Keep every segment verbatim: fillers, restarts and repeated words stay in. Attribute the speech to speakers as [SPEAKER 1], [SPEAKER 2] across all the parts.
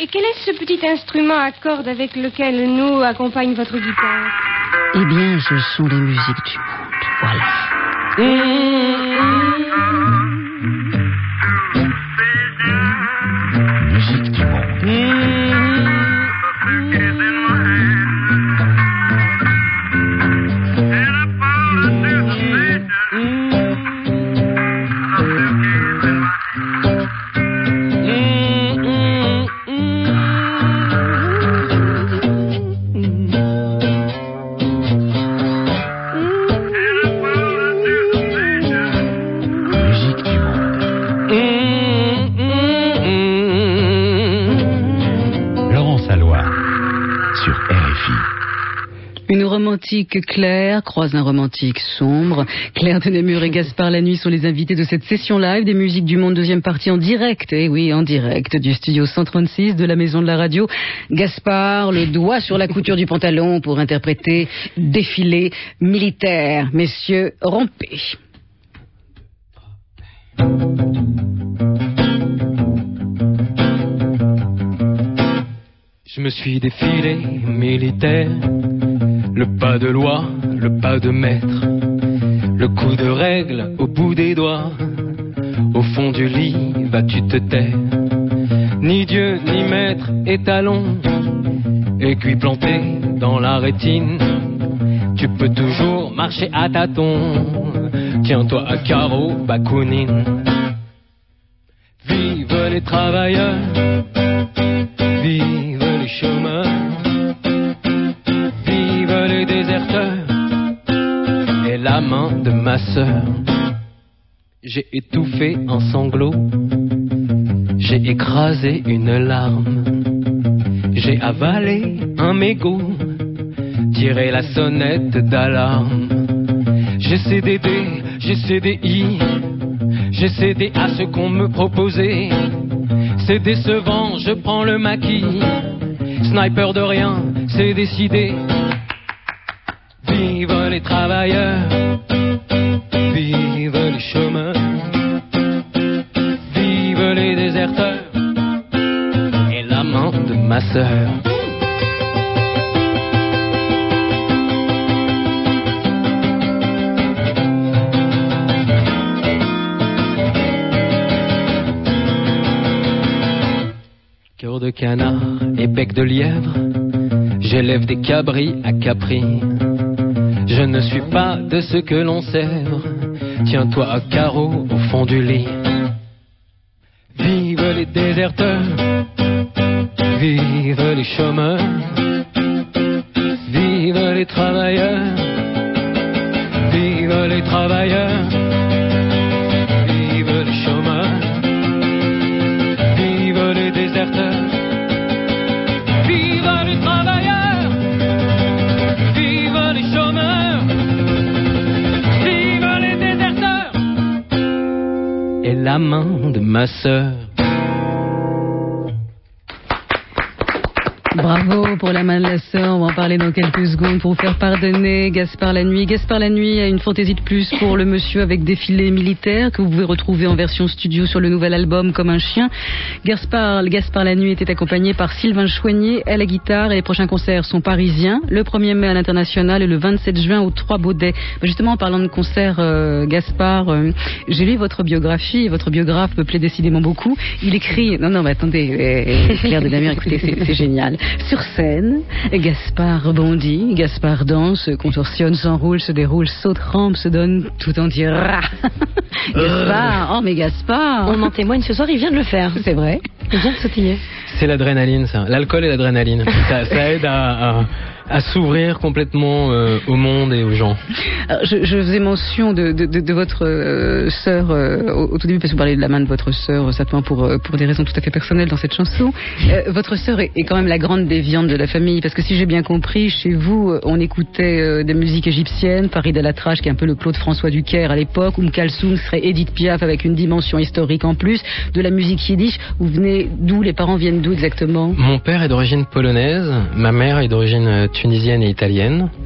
[SPEAKER 1] Et quel est ce petit instrument à cordes avec lequel nous accompagne votre guitare?
[SPEAKER 2] Eh bien, ce sont les musiques du monde. Voilà.
[SPEAKER 3] Musique du monde.
[SPEAKER 2] Une romantique Claire croise un romantique sombre. Claire de Nemur et Gaspard Lanuit sont les invités de cette session live des musiques du monde, deuxième partie en direct. Et oui, en direct du studio cent trente-six de la Maison de la Radio. Gaspard, le doigt sur la couture du pantalon pour interpréter Défilé militaire. Messieurs, rompez.
[SPEAKER 4] Je me suis défilé militaire, le pas de loi, le pas de maître, le coup de règle au bout des doigts. Au fond du lit, vas-tu te taire? Ni Dieu, ni maître, étalon, aiguille plantée dans la rétine. Tu peux toujours marcher à tâtons, tiens-toi à carreau, Bakounine. Vive les travailleurs, vive les chômeurs, vive les déserteurs, et la main de ma sœur. J'ai étouffé un sanglot, j'ai écrasé une larme, j'ai avalé un mégot, tiré la sonnette d'alarme. J'ai cédé des, j'ai cédé i, j'ai cédé à ce qu'on me proposait. C'est décevant, je prends le maquis. Sniper de rien, c'est décidé. Vive les travailleurs, vive les chômeurs, vive les déserteurs, et la main de ma sœur. Cœur de canard et bec de lièvre, j'élève des cabris à Capri. Je ne suis pas de ce que l'on sèvre, tiens-toi à carreau au fond du lit. Vive les déserteurs, vive les chômeurs, vive les travailleurs, vive les travailleurs, vive les chômeurs, vive les déserteurs. La main de ma sœur.
[SPEAKER 2] Bravo pour la main de la sœur, on va en parler dans quelques secondes pour vous faire pardonner Gaspard Lanuit. Gaspard Lanuit a une fantaisie de plus pour le monsieur avec Défilé militaire que vous pouvez retrouver en version studio sur le nouvel album Comme un chien. Gaspard, Gaspard Lanuit était accompagné par Sylvain Chouanier à la guitare et les prochains concerts sont parisiens, le premier mai à l'International et le vingt-sept juin aux Trois Baudets. Justement, en parlant de concerts, euh, Gaspard, euh, j'ai lu votre biographie et votre biographe me plaît décidément beaucoup. Il écrit... Non, non, mais attendez, euh, Claire de Namur, écoutez, c'est, c'est génial. Sur scène, Gaspard rebondit, Gaspard danse, contorsionne, s'enroule, se déroule, saute, rampe, se donne tout entier. Gaspard, oh mais Gaspard.
[SPEAKER 5] On en témoigne ce soir, il vient de le faire.
[SPEAKER 2] C'est vrai.
[SPEAKER 5] Il vient de sautiller.
[SPEAKER 4] C'est l'adrénaline, ça. L'alcool et l'adrénaline. Ça, ça aide à, à, à s'ouvrir complètement euh, au monde et aux gens.
[SPEAKER 2] Alors, je, je faisais mention de, de, de, de votre euh, sœur euh, au, au tout début, parce que vous parlez de la main de votre sœur, simplement pour, pour des raisons tout à fait personnelles dans cette chanson. Euh, votre sœur est, est quand même la grande déviante de la famille, parce que si j'ai bien compris, chez vous, on écoutait euh, des musiques égyptiennes, Farid El Atrache, qui est un peu le Claude François Ducaire à l'époque, Oum Kalsoum serait Edith Piaf avec une dimension historique en plus, de la musique yiddish. Vous venez d'où? Les parents viennent d'où exactement?
[SPEAKER 4] Mon père est d'origine polonaise, ma mère est d'origine tunisienne et italienne.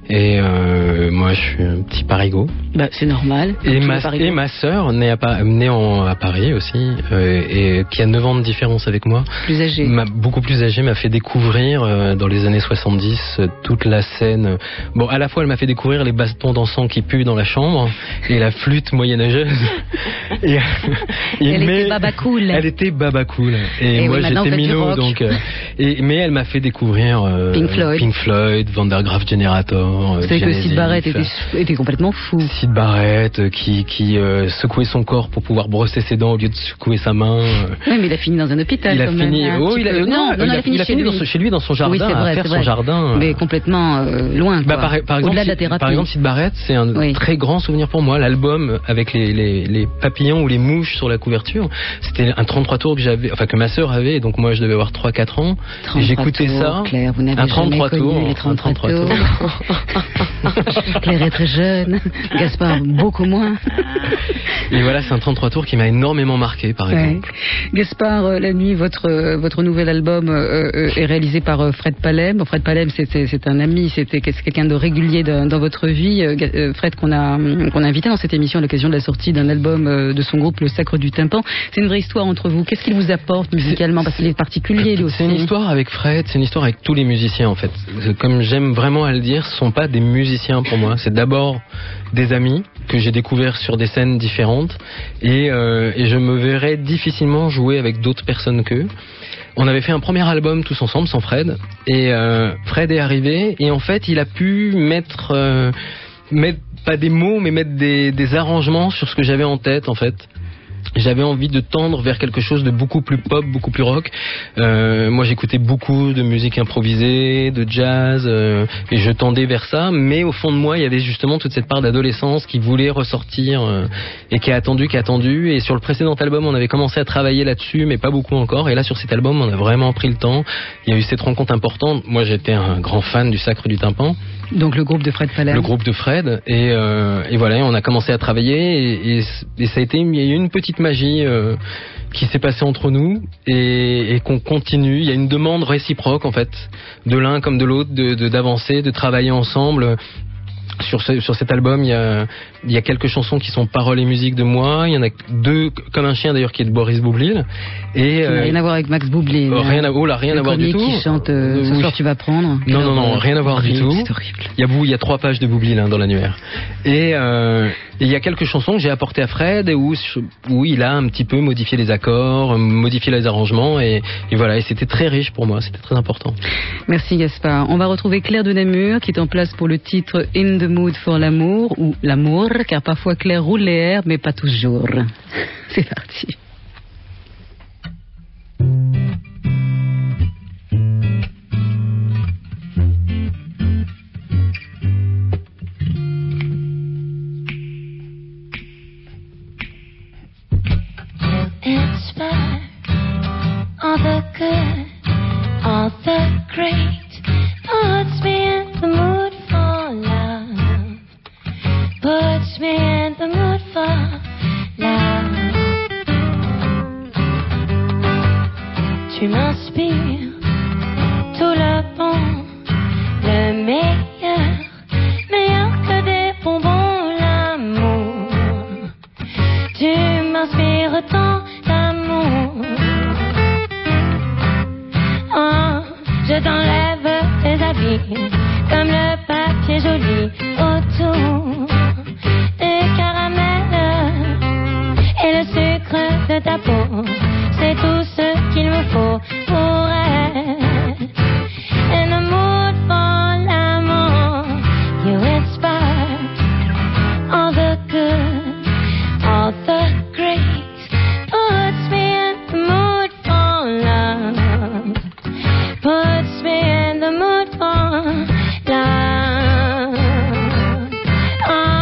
[SPEAKER 4] Et euh, moi, je suis un petit parigot.
[SPEAKER 2] Bah, c'est normal.
[SPEAKER 4] Et ma, et ma sœur, née, à, née en, à Paris aussi, euh, et qui a neuf ans de différence avec moi.
[SPEAKER 2] Plus âgée.
[SPEAKER 4] M'a, beaucoup plus âgée, m'a fait découvrir euh, dans les années soixante-dix euh, toute la scène. Bon, à la fois, elle m'a fait découvrir les bastons dansants qui puent dans la chambre et la flûte moyenâgeuse. et, et
[SPEAKER 2] elle
[SPEAKER 4] mais,
[SPEAKER 2] était baba cool.
[SPEAKER 4] Elle était baba cool. Et,
[SPEAKER 2] et
[SPEAKER 4] moi,
[SPEAKER 2] oui,
[SPEAKER 4] j'étais minot, donc. Euh, et, mais elle m'a fait découvrir euh,
[SPEAKER 2] Pink Floyd,
[SPEAKER 4] Pink Floyd, Van der Graaf Generator.
[SPEAKER 2] C'est que Syd Barrett était, était complètement fou.
[SPEAKER 4] Syd Barrett qui, qui euh, secouait son corps pour pouvoir brosser ses dents au lieu de secouer sa main.
[SPEAKER 2] Oui, mais il a fini dans un hôpital.
[SPEAKER 4] Il a
[SPEAKER 2] quand
[SPEAKER 4] fini.
[SPEAKER 2] Même,
[SPEAKER 4] oh, il a, non, non, il a, il a fini, il a fini dans, chez lui dans son jardin,
[SPEAKER 2] oui, vrai,
[SPEAKER 4] à faire son
[SPEAKER 2] vrai.
[SPEAKER 4] jardin.
[SPEAKER 2] Mais complètement euh, loin. Quoi.
[SPEAKER 4] Bah, par, par exemple,
[SPEAKER 2] Au-delà de la thérapie.
[SPEAKER 4] Par exemple, Syd Barrett, c'est un oui. très grand souvenir pour moi. L'album avec les, les, les papillons ou les mouches sur la couverture, c'était un trente-trois tours que j'avais, enfin que ma sœur avait, et donc moi je devais avoir trois quatre ans. Et j'écoutais
[SPEAKER 2] tours,
[SPEAKER 4] ça.
[SPEAKER 2] Claire, vous n'avez
[SPEAKER 4] un trente-trois
[SPEAKER 2] jamais
[SPEAKER 4] tours.
[SPEAKER 2] Connu les trente-trois,
[SPEAKER 4] trente-trois
[SPEAKER 2] tours. tours. Claire est très jeune, Gaspard beaucoup moins.
[SPEAKER 4] Et voilà, c'est un trente-trois tours qui m'a énormément marqué, par
[SPEAKER 2] ouais.
[SPEAKER 4] exemple.
[SPEAKER 2] Gaspard, euh, la nuit, votre euh, votre nouvel album euh, euh, est réalisé par euh, Fred Palem. Bon, Fred Palem, c'est, c'est, c'est un ami, c'était c'est quelqu'un de régulier dans, dans votre vie. Euh, Fred qu'on a qu'on a invité dans cette émission à l'occasion de la sortie d'un album euh, de son groupe Le Sacre du Tympan. C'est une vraie histoire entre vous. Qu'est-ce qu'il vous apporte musicalement, parce qu'il est particulier lui aussi.
[SPEAKER 4] C'est une histoire avec Fred, c'est une histoire avec tous les musiciens en fait. Comme j'aime vraiment à le dire, ce sont pas des musiciens pour moi. C'est d'abord des amis que j'ai découverts sur des scènes différentes et, euh, et je me verrais difficilement jouer avec d'autres personnes qu'eux. On avait fait un premier album tous ensemble sans Fred et euh, Fred est arrivé et en fait il a pu mettre, euh, mettre pas des mots mais mettre des, des arrangements sur ce que j'avais en tête en fait. J'avais envie de tendre vers quelque chose de beaucoup plus pop, beaucoup plus rock. Euh, moi, j'écoutais beaucoup de musique improvisée, de jazz, euh, et je tendais vers ça. Mais au fond de moi, il y avait justement toute cette part d'adolescence qui voulait ressortir euh, et qui a attendu, qui a attendu. Et sur le précédent album, on avait commencé à travailler là-dessus, mais pas beaucoup encore. Et là, sur cet album, on a vraiment pris le temps. Il y a eu cette rencontre importante. Moi, j'étais un grand fan du Sacre du Tympan.
[SPEAKER 2] Donc le groupe de Fred Palem.
[SPEAKER 4] Le groupe de Fred. Et, euh, et voilà, on a commencé à travailler. Et, et, et ça a été, il y a eu une petite magie euh, qui s'est passée entre nous et, et qu'on continue. Il y a une demande réciproque en fait, de l'un comme de l'autre, de, de, d'avancer, de travailler ensemble. Sur, ce, sur cet album, il y, a, il y a quelques chansons qui sont paroles et musique de moi. Il y en a deux, comme un chien d'ailleurs, qui est de Boris Boublil. Et,
[SPEAKER 2] qui n'a euh, rien à voir avec Max Boublil.
[SPEAKER 4] Euh, rien à, oh là, rien à voir du tout.
[SPEAKER 2] Qui chante euh, Ce oui. soir tu vas prendre.
[SPEAKER 4] Non, non, non, rien à voir
[SPEAKER 2] horrible,
[SPEAKER 4] du tout.
[SPEAKER 2] C'est horrible.
[SPEAKER 4] Il y a, il y a trois pages de Boublil hein, dans l'annuaire. Et, euh, et il y a quelques chansons que j'ai apportées à Fred et où, où il a un petit peu modifié les accords, modifié les arrangements. Et, et voilà, et c'était très riche pour moi, c'était très important.
[SPEAKER 2] Merci Gaspard. On va retrouver Claire de Namur qui est en place pour le titre In the Mood for l'amour ou l'amour, car parfois Claire roule les airs, mais pas toujours. C'est parti.
[SPEAKER 3] Inspire all the good, all the great, puts me in the mood for love, puts me in the mood for love. Tu m'inspires tout le bon, le meilleur, meilleur que des bonbons, l'amour. Tu m'inspires tant d'amour. Oh, je t'enlève tes habits, comme le papier joli autour des caramels et le sucre de ta peau. C'est tout ce qu'il me faut pour être in the mood for l'amour. You inspire all the good, all the great, puts me in the mood for love, puts me in the mood for love. Oh.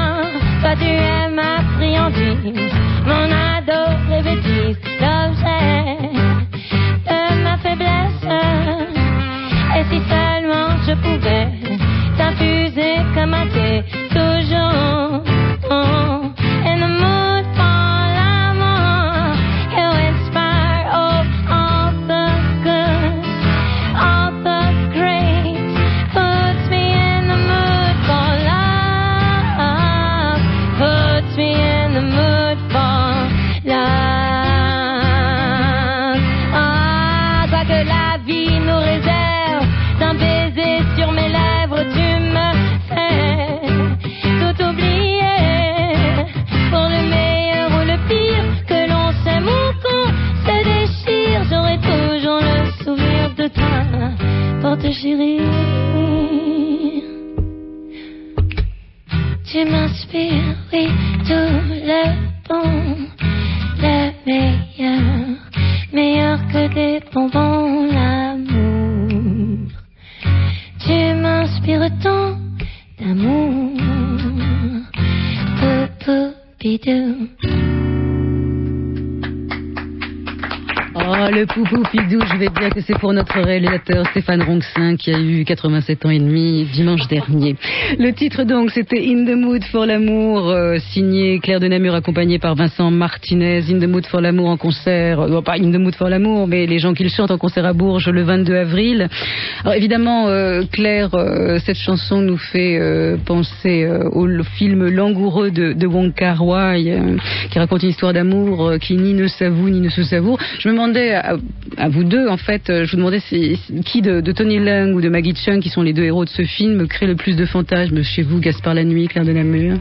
[SPEAKER 3] sourire. Tu m'inspires, oui, tout le bon, le meilleur, meilleur que des bonbons, l'amour. Tu m'inspires tant d'amour, pou pou bidou.
[SPEAKER 2] Oh, le poupou pidou, je vais dire que c'est pour notre réalisateur Stéphane Ronxin qui a eu quatre-vingt-sept ans et demi dimanche dernier. Le titre donc c'était In the Mood for l'amour, euh, signé Claire de Namur, accompagné par Vincent Martinez. In the Mood for l'amour en concert, euh, pas In the Mood for l'amour, mais les gens qui le chantent en concert à Bourges le vingt-deux avril. Alors évidemment, euh, Claire, euh, cette chanson nous fait euh, penser euh, au film Langoureux de, de Wong Kar-wai, euh, qui raconte une histoire d'amour euh, qui ni ne s'avoue ni ne se savoure. Je me demandais à, à vous deux, en fait, je vous demandais si, qui de, de Tony Leung ou de Maggie Cheung, qui sont les deux héros de ce film, crée le plus de fantasmes chez vous, Gaspard Lanoui, Claire de Namur.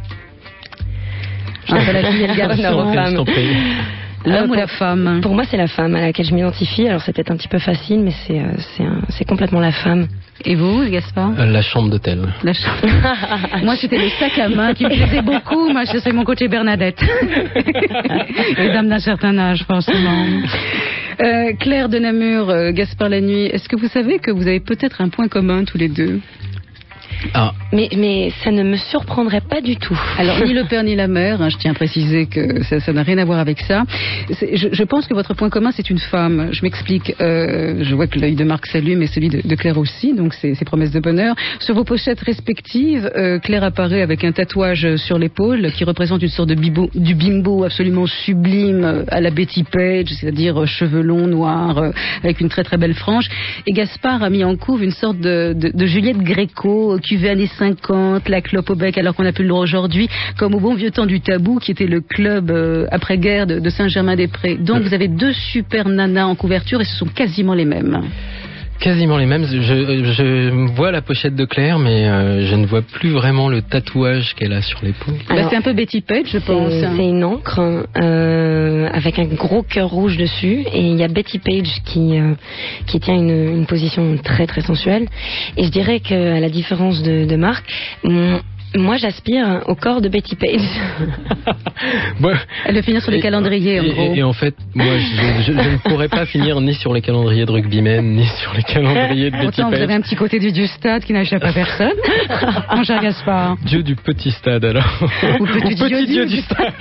[SPEAKER 2] Entre la fille et le garçon. L'homme ou la femme?
[SPEAKER 5] Pour moi, c'est la femme à laquelle je m'identifie. Alors, c'est peut-être un petit peu facile, mais c'est, euh, c'est, un, c'est complètement la femme.
[SPEAKER 2] Et vous, Gaspard?
[SPEAKER 4] euh, La chambre d'hôtel.
[SPEAKER 2] La chambre. Moi, c'était le sac à main qui me plaisait beaucoup. Moi, c'est mon côté Bernadette. Les dames d'un certain âge, forcément. Euh, Claire de Namur, euh, Gaspard Lanoui, est-ce que vous savez que vous avez peut-être un point commun tous les deux?
[SPEAKER 4] Ah.
[SPEAKER 5] Mais, mais ça ne me surprendrait pas du tout.
[SPEAKER 2] Alors, ni le père ni la mère, hein, je tiens à préciser que ça, ça n'a rien à voir avec ça. C'est, je, je pense que votre point commun, c'est une femme. Je m'explique. Euh, je vois que l'œil de Marc s'allume et celui de, de Claire aussi, donc c'est, c'est promesse de bonheur. Sur vos pochettes respectives, euh, Claire apparaît avec un tatouage sur l'épaule qui représente une sorte de bibo, du bimbo absolument sublime à la Betty Page, c'est-à-dire cheveux longs, noirs, euh, avec une très très belle frange. Et Gaspard a mis en couve une sorte de, de, de Juliette Gréco, cuvée années cinquante, la clope au bec, alors qu'on n'a plus le droit aujourd'hui, comme au bon vieux temps du Tabou, qui était le club euh, après-guerre de, de Saint-Germain-des-Prés. Donc vous avez deux super nanas en couverture et ce sont quasiment les mêmes.
[SPEAKER 4] Quasiment les mêmes. Je, je vois la pochette de Claire, mais euh, je ne vois plus vraiment le tatouage qu'elle a sur l'épaule.
[SPEAKER 2] Bah, c'est un peu Betty Page, je pense.
[SPEAKER 5] C'est, c'est une encre euh, avec un gros cœur rouge dessus, et il y a Betty Page qui euh, qui tient une, une position très très sensuelle. Et je dirais qu'à la différence de, de Marc, mon, moi, j'aspire au corps de Betty Page.
[SPEAKER 4] Ouais.
[SPEAKER 2] Elle veut finir sur les
[SPEAKER 4] et,
[SPEAKER 2] calendriers, en
[SPEAKER 4] et,
[SPEAKER 2] gros.
[SPEAKER 4] Et, et en fait, moi, je, je, je ne pourrais pas finir ni sur les calendriers de rugbymen, ni sur les calendriers de Betty
[SPEAKER 2] Autant
[SPEAKER 4] Page.
[SPEAKER 2] Vous avez un petit côté du, du stade qui n'échappe à personne. Mon cher Gaspard.
[SPEAKER 4] Dieu du petit stade, alors.
[SPEAKER 2] Ou petit,
[SPEAKER 4] Ou petit
[SPEAKER 2] dieu,
[SPEAKER 4] dieu du stade.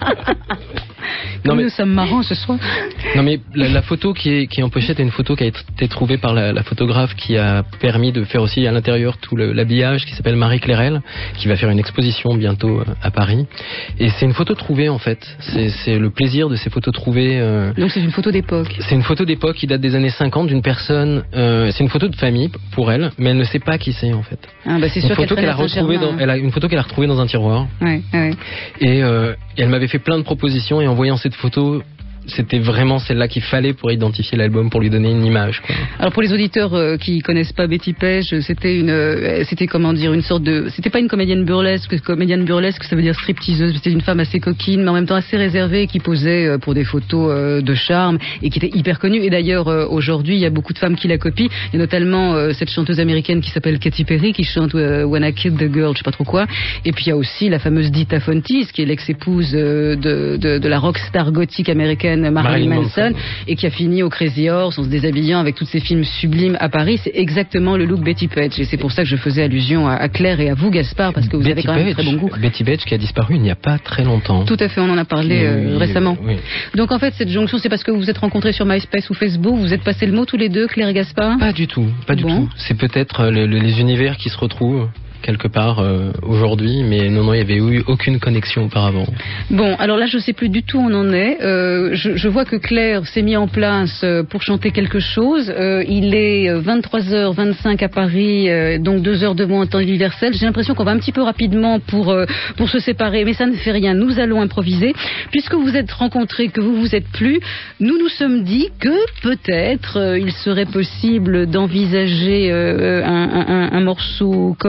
[SPEAKER 2] Comme
[SPEAKER 4] non, mais,
[SPEAKER 2] nous sommes marrants ce soir.
[SPEAKER 4] Non mais la, la photo qui est, qui est en pochette est une photo qui a été trouvée par la, la photographe qui a permis de faire aussi à l'intérieur tout le, l'habillage, qui s'appelle Marie Clérel, qui va faire une exposition bientôt à Paris. Et c'est une photo trouvée en fait. C'est, c'est le plaisir de ces photos trouvées. Euh...
[SPEAKER 2] Donc c'est une photo d'époque.
[SPEAKER 4] C'est une photo d'époque qui date des années cinquante d'une personne. Euh, c'est une photo de famille pour elle, mais elle ne sait pas qui c'est en fait.
[SPEAKER 2] Ah bah c'est
[SPEAKER 4] une
[SPEAKER 2] sûr
[SPEAKER 4] photo
[SPEAKER 2] qu'elle,
[SPEAKER 4] qu'elle a retrouvée dans, elle a une photo qu'elle a retrouvée dans un tiroir.
[SPEAKER 2] Ouais, ouais.
[SPEAKER 4] Et, euh, et elle m'avait fait plein de propositions et en voyant cette photo, c'était vraiment celle-là qu'il fallait pour identifier l'album, pour lui donner une image, quoi.
[SPEAKER 2] Alors pour les auditeurs euh, qui connaissent pas Betty Page, c'était une, euh, c'était comment dire, une sorte de, c'était pas une comédienne burlesque. Comédienne burlesque, ça veut dire stripteaseuse. C'était une femme assez coquine, mais en même temps assez réservée, qui posait euh, pour des photos euh, de charme et qui était hyper connue. Et d'ailleurs euh, aujourd'hui, il y a beaucoup de femmes qui la copient. Il y a notamment euh, cette chanteuse américaine qui s'appelle Katy Perry, qui chante euh, When I Killed the Girl, je sais pas trop quoi. Et puis il y a aussi la fameuse Dita Fontis, qui est l'ex-épouse euh, de, de, de la rockstar gothique américaine Marilyn, Marilyn Manson, Manson, et qui a fini au Crazy Horse en se déshabillant avec tous ces films sublimes à Paris. C'est exactement le look Betty Page, et c'est pour ça que je faisais allusion à, à Claire et à vous, Gaspard, parce que vous Betty avez quand même
[SPEAKER 4] Page,
[SPEAKER 2] très bon goût.
[SPEAKER 4] Betty Page qui a disparu il n'y a pas très longtemps.
[SPEAKER 2] Tout à fait, on en a parlé euh,
[SPEAKER 4] oui,
[SPEAKER 2] récemment.
[SPEAKER 4] Oui.
[SPEAKER 2] Donc en fait, cette jonction, c'est parce que vous vous êtes rencontrés sur MySpace ou Facebook, vous êtes passé le mot tous les deux, Claire et Gaspard?
[SPEAKER 4] Pas du tout, pas du
[SPEAKER 2] bon.
[SPEAKER 4] tout. C'est peut-être le, le, les univers qui se retrouvent quelque part euh, aujourd'hui, mais non, non, il n'y avait eu aucune connexion auparavant.
[SPEAKER 2] Bon, alors là, je ne sais plus du tout où on en est. Euh, je, je vois que Claire s'est mis en place euh, pour chanter quelque chose. Euh, il est vingt-trois heures vingt-cinq à Paris, euh, donc deux heures de moins en temps universel. J'ai l'impression qu'on va un petit peu rapidement pour, euh, pour se séparer, mais ça ne fait rien. Nous allons improviser. Puisque vous êtes rencontrés, que vous vous êtes plus, nous nous sommes dit que peut-être euh, il serait possible d'envisager euh, un, un, un morceau commun. Mon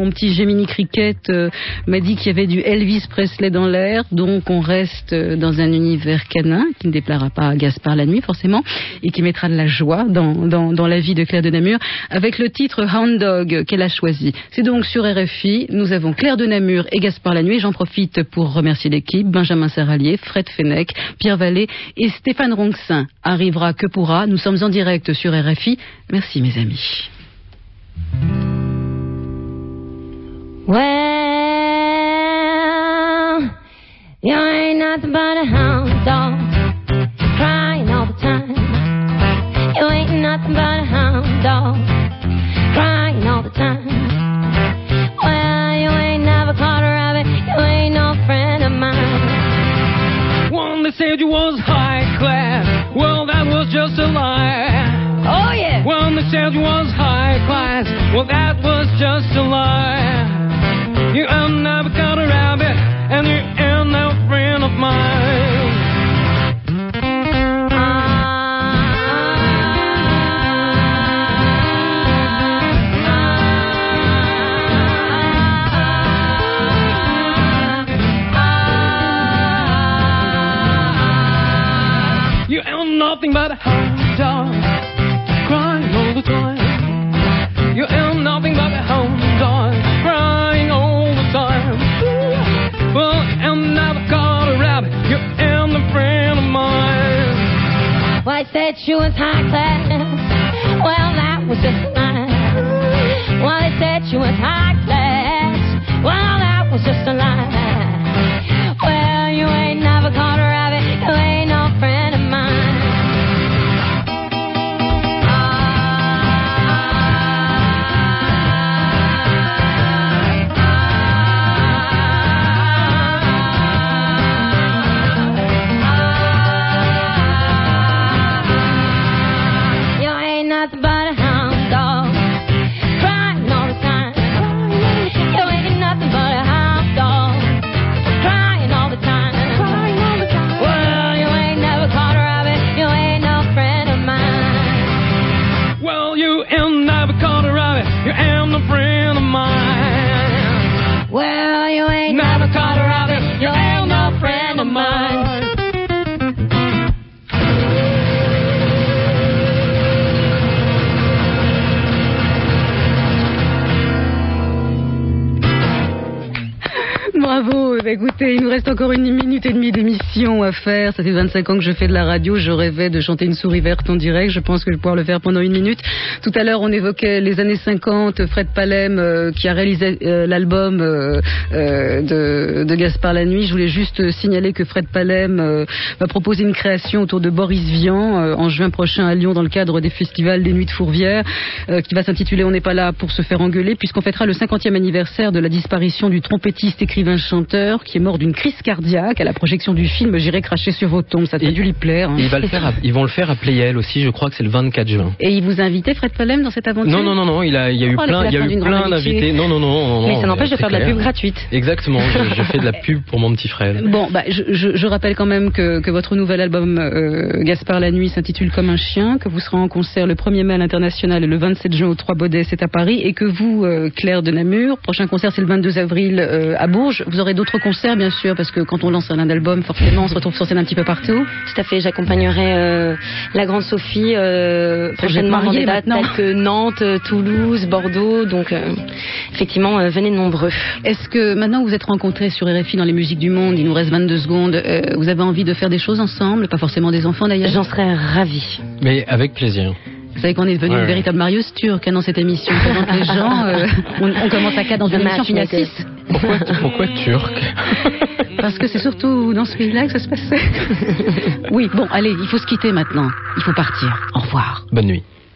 [SPEAKER 2] mon petit Gemini Cricket euh, m'a dit qu'il y avait du Elvis Presley dans l'air, donc on reste euh, dans un univers canin qui ne déplaira pas à Gaspard Lanoui forcément et qui mettra de la joie dans, dans, dans la vie de Claire de Namur avec le titre Hound Dog qu'elle a choisi. C'est donc sur R F I, nous avons Claire de Namur et Gaspard Lanoui. J'en profite pour remercier l'équipe, Benjamin Serralier, Fred Fenech, Pierre Vallée et Stéphane Ronxin. Arrivera que pourra, nous sommes en direct sur R F I. Merci mes amis.
[SPEAKER 3] Well, you ain't nothing but a hound dog, crying all the time. You ain't nothing but a hound dog, crying all the time. Well, you ain't never caught a rabbit, you ain't no friend of mine.
[SPEAKER 4] One that said you was high class, well that was just a lie.
[SPEAKER 3] Oh yeah.
[SPEAKER 4] One that said you was high class, well that was just a lie. You ain't never caught a rabbit, and you ain't no friend of mine. You ain't nothing but a hound dog, crying all the time. You ain't nothing but a hound dog, crying all the time. Well, I'm never caught a rabbit, you ain't a friend of mine.
[SPEAKER 3] Well, I said she was high class. Well, that was just a lie. Well, I said she was high class. Well, that was just a lie. Well, you ain't never caught a rabbit. You ain't no friend of mine. You ain't nothing but a hound dog, crying all the time. You ain't nothing but a hound dog, crying all the time. Well, you ain't never caught a rabbit, you ain't no friend of mine.
[SPEAKER 4] Well, you ain't never caught a rabbit, you ain't a friend of mine.
[SPEAKER 3] Well, you ain't
[SPEAKER 4] Never
[SPEAKER 3] never
[SPEAKER 4] caught
[SPEAKER 3] caught
[SPEAKER 4] a
[SPEAKER 3] a
[SPEAKER 4] rabbit,
[SPEAKER 3] rabbit,
[SPEAKER 4] you
[SPEAKER 3] you ain't no friend of mine.
[SPEAKER 2] Bravo, eh bien, écoutez, il nous reste encore une minute et demie d'émission à faire. Ça fait vingt-cinq ans que je fais de la radio, je rêvais de chanter une souris verte en direct, je pense que je vais pouvoir le faire pendant une minute. Tout à l'heure, on évoquait les années cinquante, Fred Palem euh, qui a réalisé euh, l'album euh, euh, de, de Gaspard Lanoui. Je voulais juste signaler que Fred Palem euh, va proposer une création autour de Boris Vian euh, en juin prochain à Lyon dans le cadre des festivals des Nuits de Fourvière euh, qui va s'intituler On n'est pas là pour se faire engueuler, puisqu'on fêtera le cinquantième anniversaire de la disparition du trompettiste écrivain chanteur qui est mort d'une crise cardiaque à la projection du film J'irai cracher sur vos tombes. Ça a dû lui plaire. Hein.
[SPEAKER 4] Il va le faire à, ils vont le faire à Playel aussi, je crois que c'est le vingt-quatre juin.
[SPEAKER 2] Et il vous a invité, Fred Palem, dans cette aventure?
[SPEAKER 4] Non, non, non, non, il, a, il y a eu
[SPEAKER 2] Oh,
[SPEAKER 4] plein, il y a eu plein d'invités. Non, non, non, non.
[SPEAKER 5] Mais ça n'empêche de
[SPEAKER 4] c'est
[SPEAKER 5] faire de la
[SPEAKER 4] clair.
[SPEAKER 5] pub gratuite.
[SPEAKER 4] Exactement, je, je fais de la pub pour mon petit frère.
[SPEAKER 2] Bon, bah, je, je, je rappelle quand même que, que votre nouvel album euh, Gaspard Lanoui s'intitule Comme un chien, que vous serez en concert le premier mai à l'International et le vingt-sept juin au Trois Baudets, c'est à Paris, et que vous, euh, Claire de Namur, prochain concert c'est le vingt-deux avril euh, à Bourges. Vous aurez d'autres concerts, bien sûr, parce que quand on lance un album, forcément, on se retrouve sur scène un petit peu partout.
[SPEAKER 5] Tout à fait, j'accompagnerai euh, la Grande Sophie euh, prochainement dans des dates
[SPEAKER 2] maintenant.
[SPEAKER 5] telles que Nantes, euh, Toulouse, Bordeaux, donc euh, effectivement, euh, venez nombreux.
[SPEAKER 2] Est-ce que maintenant vous êtes rencontrés sur R F I dans les musiques du monde, il nous reste vingt-deux secondes, euh, vous avez envie de faire des choses ensemble, pas forcément des enfants d'ailleurs?
[SPEAKER 5] J'en serais ravie.
[SPEAKER 4] Mais avec plaisir.
[SPEAKER 2] Vous savez qu'on est devenu
[SPEAKER 4] Ouais,
[SPEAKER 2] une
[SPEAKER 4] ouais.
[SPEAKER 2] véritable Marius Turc hein, dans cette émission. On présente les gens, euh, on, on commence à quatre dans une
[SPEAKER 5] Le
[SPEAKER 2] émission, finit à
[SPEAKER 5] matchmaker.
[SPEAKER 2] six.
[SPEAKER 4] Pourquoi, pourquoi turc?
[SPEAKER 2] Parce que c'est surtout dans ce pays-là que ça se passait. Oui, bon, allez, il faut se quitter maintenant. Il faut partir. Au revoir.
[SPEAKER 4] Bonne nuit.